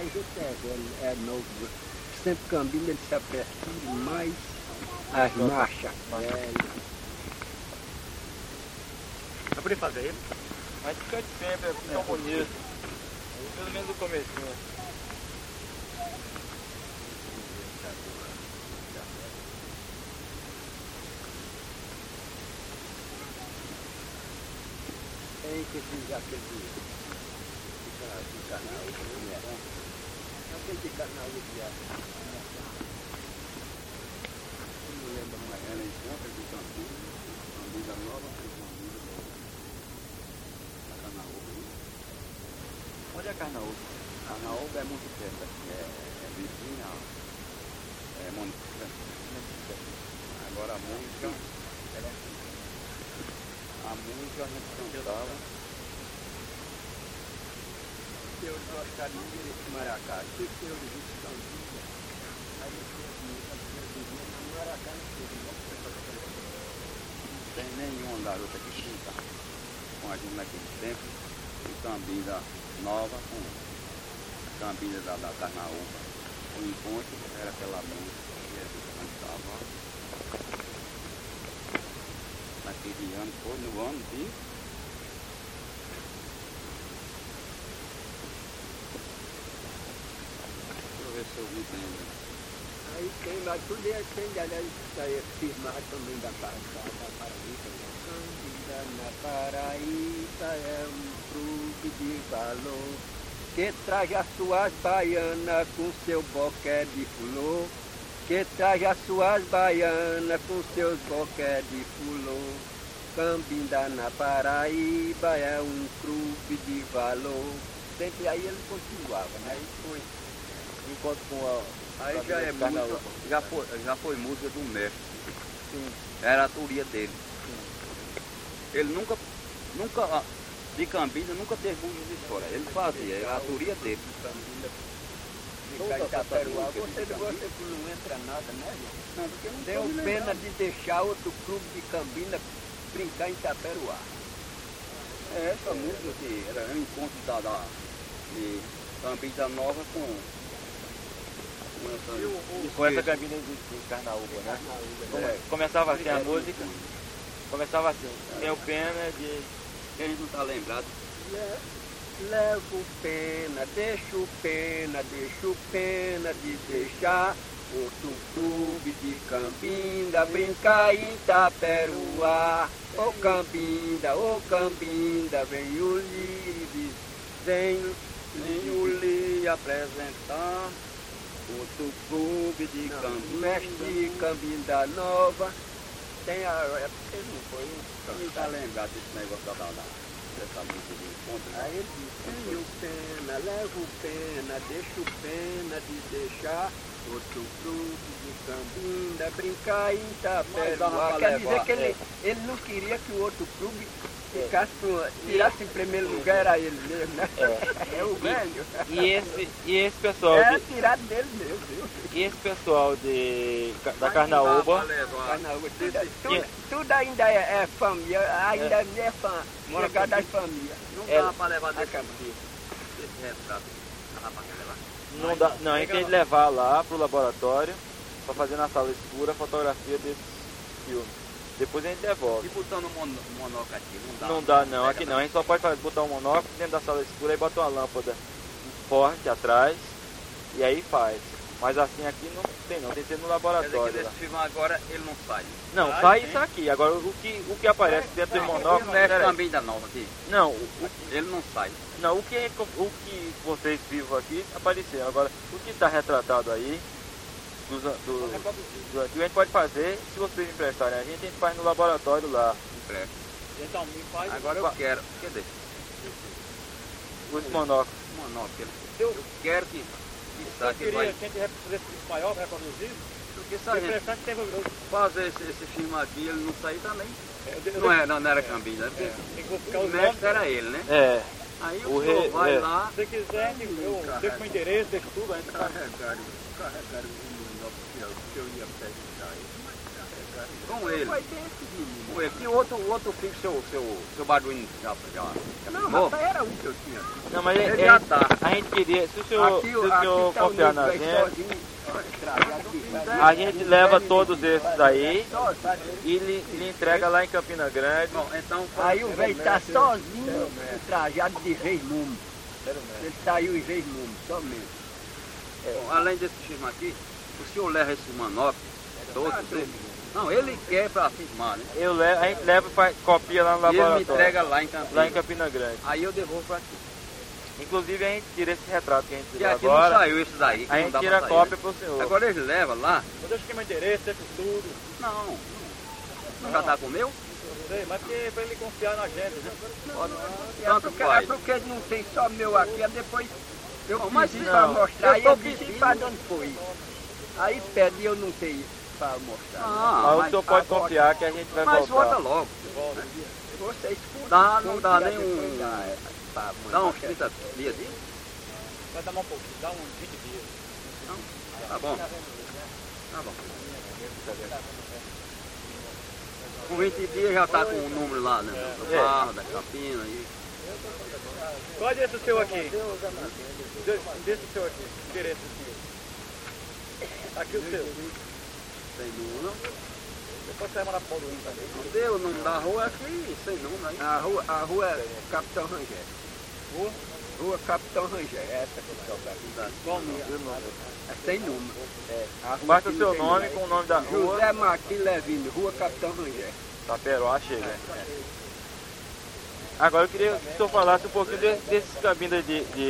Mas esse é novo. Sempre Cambina ele se aprecia mais as marchas. Vai poder fazer ele? Mas fica de sempre, é tão bonito. Pelo menos o comecinho. Tem que ficar aquele canal, aquele canal de eu não lembro mais, ela encontra de Cambina Nova, Onde é Carnaúba? Carnaúba é muito perto aqui, é vizinha, é município. Agora a música, a gente cantava. Eu gostaria de Maracá, se eu disse Cambina, aí eu no Maracá não tem nenhuma garota que canta com a gente naquele tempo, e Cambina Nova com a Cambina da Carnaúba. O encontro era aquela música que a gente cantava naquele ano, foi no ano de se eu me lembro. Aí tem lá, tudo tem, aliás, isso aí é firmado também da Paraíba. Cambina na Paraíba é um clube de valor, que traz as suas baianas com seu boqué de flor, que traz as suas baianas com seus boqué de flor. Cambina na Paraíba é um clube de valor. Sempre aí ele continuava, né? Aí foi enquanto com a... Aí já é música, já foi música do mestre. Sim. Era a autoria dele. Sim. Ele nunca, de Cambina, nunca teve música de fora. Ele fazia, era a autoria dele. Você não entra nada, né? Não, porque não deu pena de deixar outro clube de Cambina brincar em Itaperuá. É essa música que era um encontro de Cambina Nova com essa Cambina de Carnaúba, né? Começava assim a música, começava assim, tenho pena de... Quem não está lembrado? Levo pena, deixo pena de deixar outro clube de Cambina brincar em Itaperuá. Ô Cambina, venho lhe apresentar outro clube de Cambina, mestre Cambina Nova. Tem a... Ele não foi um... está lembrado desse negócio dessa música de encontro. Aí ele disse, tenho pena, levo pena, deixo pena de deixar outro clube de Cambina brincar em Itaperuá. Quer dizer que ele não queria que o outro clube tirasse em primeiro lugar, era ele mesmo, né? É o velho. E esse pessoal... Era tirado dele mesmo, viu? E esse pessoal da Carnaúba... Tudo ainda é família, ainda é chegada das famílias. Não dá para levar desse retrato. Não dá, não, a gente tem que levar lá pro laboratório para fazer na sala escura a fotografia desse filme. Depois a gente devolve. E botando um monóculo aqui, não dá? Não dá não, aqui não. A gente só pode botar um monóculo dentro da sala escura e botar uma lâmpada forte atrás e aí faz. Mas assim aqui não tem que ser no laboratório. Quer dizer que esse filme agora ele não sai? Não, sai isso aqui. Agora o que aparece dentro do monóculo... Não é também da nova aqui? Não. Ele não sai? Não, o que vocês vivam aqui apareceu. Agora, o que está retratado aí, do que a gente pode fazer, se vocês emprestarem a gente faz no laboratório lá. Empresta. Então, me faz... Agora eu quero. Cadê? Os monóculos. Eu quero que saque vai... Quem tiver fazer esse maior, reproduzido, porque se a gente fazer esse filme aqui, ele não sair também. Não era Cambina, porque o mestre era ele, né? É. Aí o senhor vai lá... Se quiser, eu deixo com endereço, deixo tudo, a gente carregaram o monóculo que eu ia perguntar aí. Com ele. Foi desse, menino. Com ele. Que outro filho, seu Baduíno já Não, filmou? rapaz, era um que eu tinha. Não, mas Ele já tá. a gente queria, se o senhor Tá confiar na nego gente, sozinho. Olha, trava aqui, a gente leva todos esses aí só, sabe? e lhe entrega lá em Campina Grande. Bom, então... Aí o velho tá sozinho, trajado de Reis Mumo. Ele saiu em Reis Mumo, somente. Bom, além desse filme aqui, o senhor leva esse manopla, todos eles? Não, ele quer para filmar, né? A gente leva e faz copia lá no E ele me laboratório. entrega lá em Campinas. Lá em Campina Grande. Aí eu devolvo para aqui. Inclusive a gente tira esse retrato que a gente E tirou aqui agora. não saiu esses aí. A gente tira a cópia pro senhor. Agora eles levam lá. Eu deixo aqui meu endereço, esse tudo. Não. Já tá com o meu? Não sei, mas porque pra ele confiar na gente, né? Tanto faz. Porque não tem só meu aqui, aí depois eu Não, mas pedi não, pra mostrar, aí eu eu tô disse pedindo. pra onde foi. Aí pede e eu não tenho pra mostrar. Mas o senhor pode confiar que a gente vai Mas voltar. volta logo. Vocês Não dá nem um... Dá Dá uns 30 dias disso? Vai dar um pouquinho, dá uns 20 dias. Tá bom. Tá bom. Com 20 dias já tá com o número lá, né? Do carro, da capina e... Qual é esse seu aqui? Desse seu aqui, endereço aqui. Aqui o seu. Sem número, não? Depois você vai mandar pro Paulo também. Não deu o nome da rua aqui, sem número aí. A rua é Capitão Rangel. Rua? Rua Capitão Rangel, essa que eu estou Qual o número? É sem número. A rua Basta que o seu não tem nome número. com o nome da rua. José Martins Levino, Rua Capitão Rangel. Taperoá chega. Agora eu queria que o senhor falasse um pouquinho desses cabinas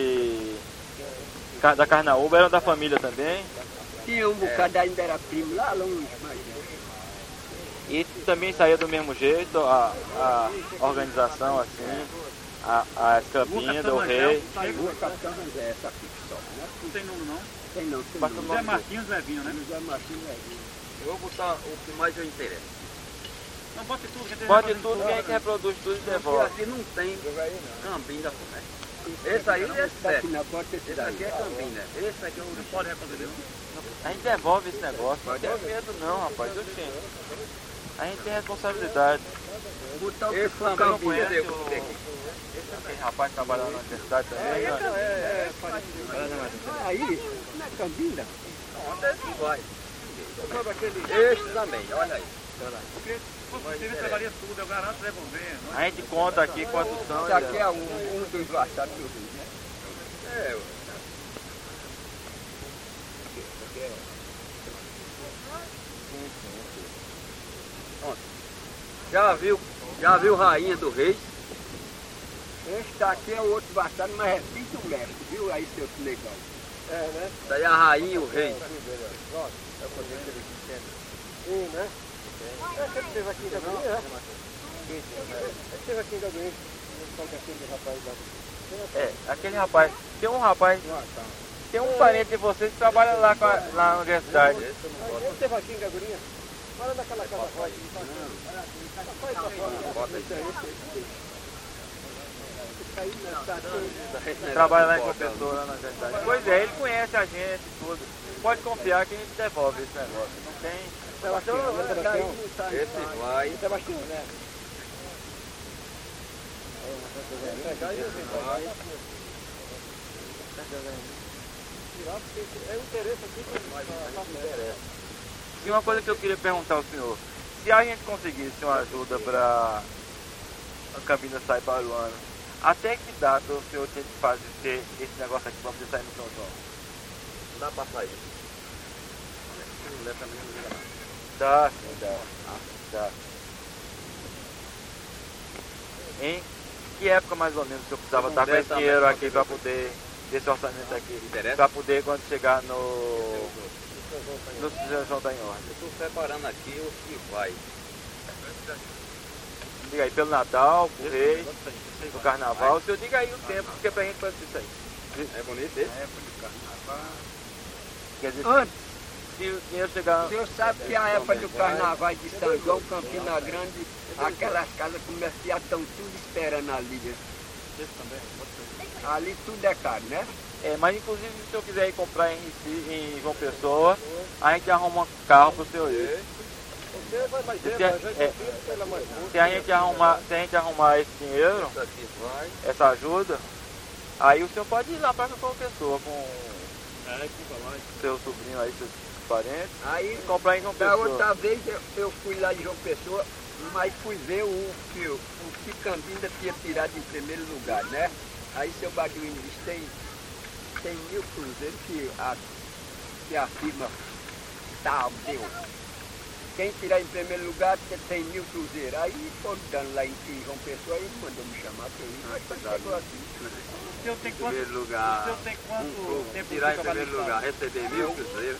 da Carnaúba, eram da família também. Tinha um bocado, ainda era primo lá longe, mas... E também saía do mesmo jeito, a organização assim, a escampinha, o rei. Rua Capitão Rangel, essa aqui só, né? Não tem número não? Tem não, tem Basta não. o José nome Martins Levinho, né? José Martins Levino. Eu vou botar o que mais eu interessa. Não, bote tudo. Que Pode tudo, que a gente reproduz tudo e Porque devolve. aqui não tem cambim da comércio. Esse aí é Esse certo. daqui não pode ser Esse daí. aqui é cambim, né? Esse aqui é o... Não pode reproduzir. A gente devolve esse negócio, não tem medo não, rapaz. A gente tem responsabilidade. Botar o que Esse for também não cambinho. conhece eu. Tem rapaz trabalhando na universidade também. né? Aí, não é cambinho, não. Onde é que vai? Este também, olha aí. Porque você trabalharia tudo, eu garanto devolver. Não A gente conta aqui quantos são. Isso aqui é um dos vastados do Rio, né? É, já viu Rainha do Reis? Esse daqui é o outro vastado, mas é filho do mestre, viu? Aí, seu legal. É, né? Daí a Rainha e o Rei. Sim, né? Esse teve aqui em Gabriel, né? Esse teve aqui em Gabriel. Aquele rapaz. Tem um parente de vocês que trabalha lá na universidade. Esse teve aqui em Gabriel. Olha daquela casa rosa. Bota aí. Trabalha lá em Compensou, lá na universidade. Pois é, ele conhece a gente, tudo. Pode confiar que a gente devolve esse negócio. Não tem. Esse vai. Sebastião, né? É o interesse aqui E uma coisa que eu queria perguntar ao senhor, se a gente conseguisse uma ajuda para a cabina sair para o ano, até que data o senhor tem que fazer esse negócio aqui para poder sair no São João? Não dá pra sair. Dá, sim, dá. Em que época mais ou menos o senhor precisava estar com esse dinheiro aqui para poder, desse orçamento aqui, para poder quando chegar no São João tá em ordem? Eu estou preparando aqui o que vai. Diga aí, pelo Natal, pro Reis, pro Carnaval, o senhor diga aí o tempo, porque é pra gente fazer isso aí. É bonito esse? Quer dizer, Antes, se o dinheiro chegar... o senhor sabe que a época do carnaval de São João, Campina Grande, aquelas casas comerciais estão tudo esperando ali. Né? Ali tudo é caro, né? mas inclusive se o senhor quiser ir comprar em João Pessoa, a gente arruma um carro pro senhor ir. Você vai mais Se tempo, a- a gente é. fica pela mais curta. Se a gente arrumar esse dinheiro, Isso aqui vai. essa ajuda, aí o senhor pode ir lá para qualquer pessoa com Fica lá. seu sobrinho aí, seus parentes, Aí, e comprar em João da Pessoa. outra vez eu fui lá em João Pessoa, mas fui ver o que Cambinda tinha tirado em primeiro lugar, né? Aí seu Baduíno disse, tem 1000 cruzeiros que a firma tal deu. Quem tirar em primeiro lugar tem 1000 cruzeiros. Aí foram dando lá em João Pessoa, aí ele mandou me chamar para eu ir, mas foi chegou assim. O senhor tem Em quanto, primeiro lugar, o senhor tem quanto tempo tirar em de trabalho primeiro no lugar, estado? receber 1000 cruzeiros.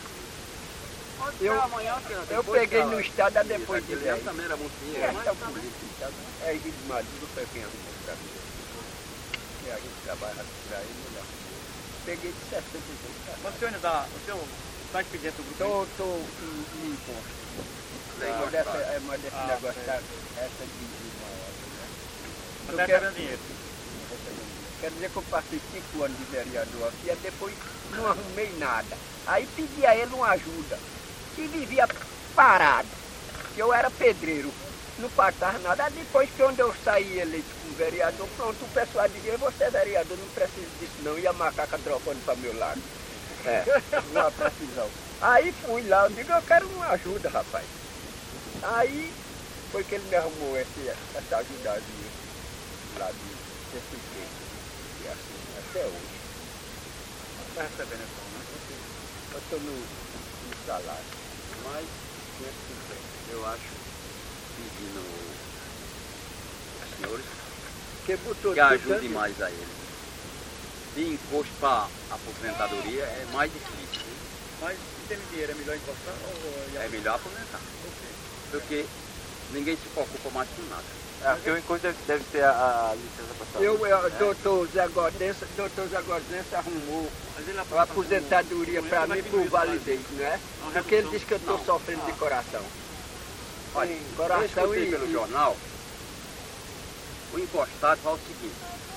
Eu peguei no estado depois de Aquele ler. ano também era muito dinheiro, É, mas é o político, sabe? É Rio de Maduro, foi quem arrumou para mim. E a gente trabalha por aí, melhor. Peguei de 62, tá? Mas o senhor está expediente do grupo? Tô em imposto. Tem Mas gostado. desse Ah, negócio sei. tá, essa de maior, né? Mas está recebendo dinheiro. Quer dizer que eu passei 5 anos de vereador aqui e depois não arrumei nada. Aí pedi a ele uma ajuda. Que vivia parado. Que eu era pedreiro. Não passava nada. Aí depois que onde eu saí eleito como vereador, pronto, o pessoal dizia, você é vereador, não precisa disso não. E a macaca dropando para meu lado. É, uma precisão. Aí fui lá, eu digo, eu quero uma ajuda, rapaz. Aí foi que ele me arrumou essa ajudazinha lá desse tempo. E assim, até hoje. Está recebendo essa, né? Eu estou no salário. Mas, 550. Eu acho, pedindo aos senhores Que botou que ajude tudo mais a ele. De imposto para aposentadoria é mais difícil. Né? Mas se tem dinheiro, é melhor encostar ou... É melhor aposentar. Porque ninguém se preocupa mais com nada. É, porque o encosto deve ser a licença para saúde. doutor Zé Gordense arrumou Mas ele a aposentadoria para mim por validez, né? Porque ele disse que eu estou Não. sofrendo de coração. Olha, Sim, eu coração escutei e- pelo e- jornal, o encostado fala o seguinte,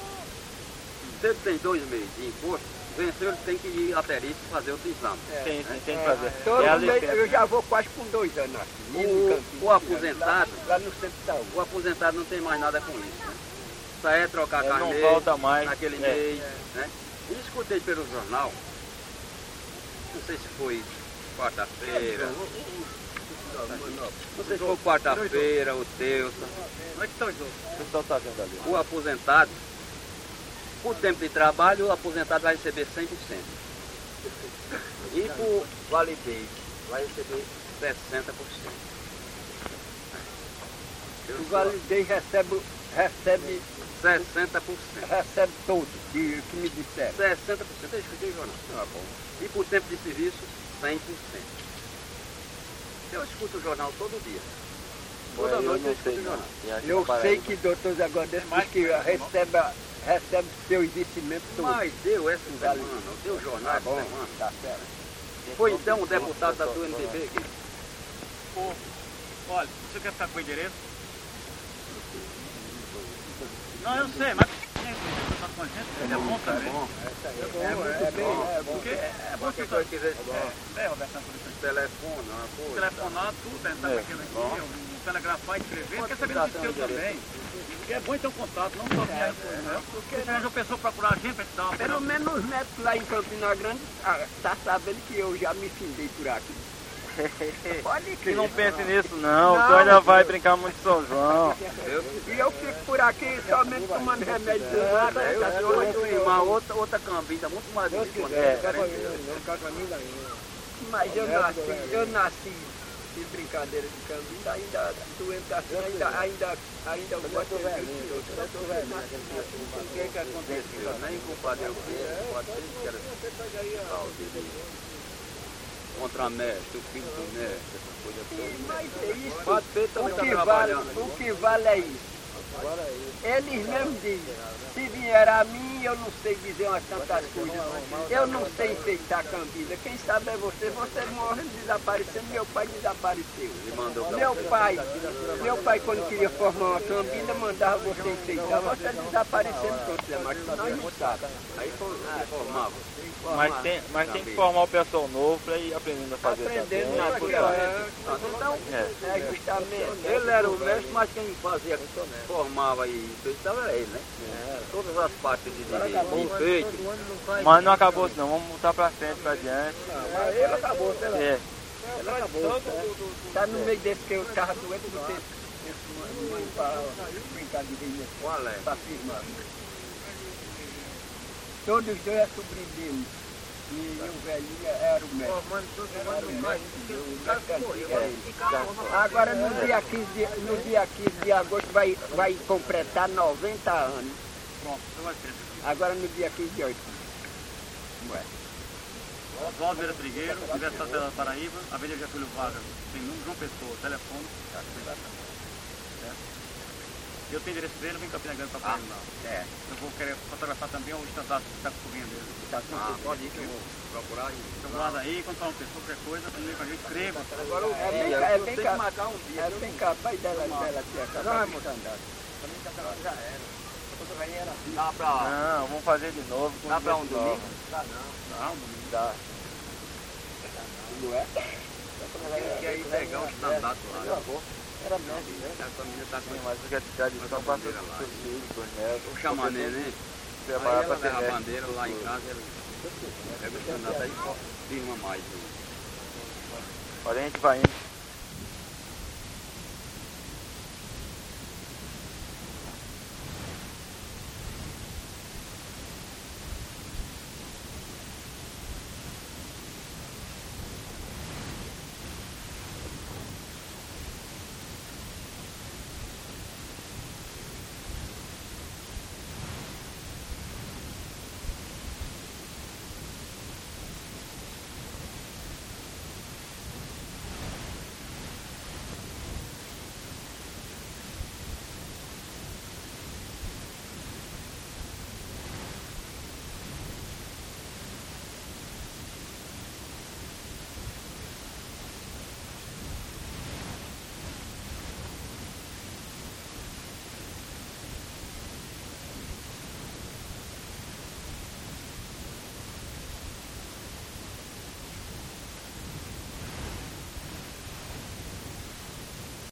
se ele tem 2 meses de imposto, venceu, ele tem que ir à perícia e fazer outro exame. Tem que fazer. Todo É a mês, licença. eu já vou quase com 2 anos assim. indo no Campinho, O aposentado, lá no centro de saúde. o aposentado não tem mais nada com isso. Né? Só é trocar Ele não carneiro volta mais. naquele É. mês. Né? E escutei pelo jornal, não sei se foi quarta-feira, não sei se foi quarta-feira ou terça, Como é que estão os outros? O pessoal está vendo ali. o aposentado, por tempo de trabalho, o aposentado vai receber 100%. E por validez, vai receber 60%. Eu O sou validez recebe 60%. todo, que me disseram. 60%, eu escutei o jornal. Ah, bom. E por tempo de serviço, 100%. Eu escuto o jornal todo dia. Toda noite eu escuto o jornal. Eu sei que doutor Zé Gordense diz que recebe seu investimento todo. Mas deu essa semana, deu jornal Tá essa bom, semana. tá certo. Foi então um deputado da tua MDB aqui. Olha, você quer ficar com o endereço? Não, eu sei, mas tá com a gente, é bom também. Porque é bom que Qualquer coisa que quiser Roberto, telefonar, pô. telefonar, tudo, entrar com aquilo aqui, um telegrafar, escrever, quer saber do seu também. Porque é bom ter um contato, não só dinheiro, né? Porque se a pessoa procurar a gente pra te dar uma Pelo menos os netos lá em Campina Grande tá sabendo que eu já me findei por aqui. Pode E crer. não pense nisso não, o Não, senhor ainda vai brincar muito de São João. E eu fico por aqui somente tomando remédio de nada. Eu vou filmar outra cambinda muito mais bonita. Mas eu nasci de brincadeira de cambinda, ainda doente assim, ainda eu gosto de O que que aconteceu? Nem compadre eu fiz, pode ser que era contramestre, o filho do mestre, essa coisa toda. Mas é isso. Pode ser também O tá que trabalhando. vale é isso. Eles mesmos dizem, se vier a mim, eu não sei dizer umas tantas coisas. Eu não sei enfeitar a Cambida. Quem sabe é você. Você morre desaparecendo, meu pai desapareceu. Meu pai quando queria formar uma Cambida, mandava você enfeitar. Você desaparecendo, pronto, Zé Marcos, nós não sabemos. Aí formava. Mas tem que formar o pessoal novo para ir aprendendo a fazer Aprendendo também. Então, é justamente. Ele era o mestre, mas quem fazia, formava e enfeitava era ele, né? Todas as partes de enfeite. Mas não acabou não, vamos voltar para frente, para adiante. Mas ele acabou, sei lá. É. Ele acabou. Tá no meio desse que eu tava doente, você para brincar de vinho. Qual é? Para firmar. Todos os dois é sobrinho dele. E o velhinho era o mestre. Era o mestre. Agora no dia 15 de agosto vai completar 90 anos. Pronto, vai ser. Agora no dia 15 de outubro. Oswaldo Vera Trigueiro, Universidade da Paraíba, Avenida Getúlio Vargas, tem número, João Pessoa, telefone. Eu tenho endereço dele, eu vim em Campina Grande para Paraíba. Eu vou querer fotografar também o estandarte que está com o sobrinho dele. Pode ir que eu vou procurar. Então guarda aí, quando falar uma pessoa, qualquer coisa, também pra gente escreva. Agora Bem capaz dela ter acabado de andar. já era. Dá pra... Não, vamos fazer de novo. Dá pra um domingo? Dá um domingo. Dá. Não é? Que aí pegar um estandarte lá. Era mesmo. A família tá com Mas o que é ficar de São Paulo para os filhos, para os netos. o chamané, né? Preparar Aí para ela ter leva a neto. bandeira lá em casa, ela pega o estandarte aí, firma mais. Olha, a gente vai indo.